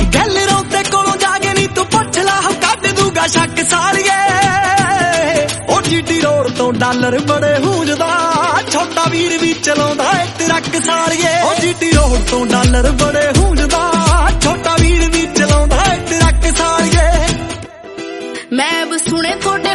ਗੈਲਰੋਂ ਤੇ ਕੋਲੋਂ ਜਾ ਕੇ ਨੀ ਤੂੰ ਪੁੱਛ ਲਾ ਕੱਢ ਦੂਗਾ ਸ਼ੱਕ ਸਾਲੀਏ। ਉਹ ਜੀਟੀ ਰੋਡ ਤੋਂ ਡਾਲਰ ਬੜੇ ਹੂੰਜਦਾ ਛੋਟਾ ਵੀਰ ਵੀ ਚਲਾਉਂਦਾ ਏ ਟਰੱਕ ਸਾਲੀਏ। ਉਹ ਜੀਟੀ ਰੋਡ ਤੋਂ ਡਾਲਰ ਬੜੇ ਹੂੰਜਦਾ ਛੋਟਾ ਵੀਰ ਵੀ ਚਲਾਉਂਦਾ ਏ ਟਰੱਕ ਸਾਲੀਏ। ਮੈਂ ਸੁਣੇ ਤੁਹਾਡੇ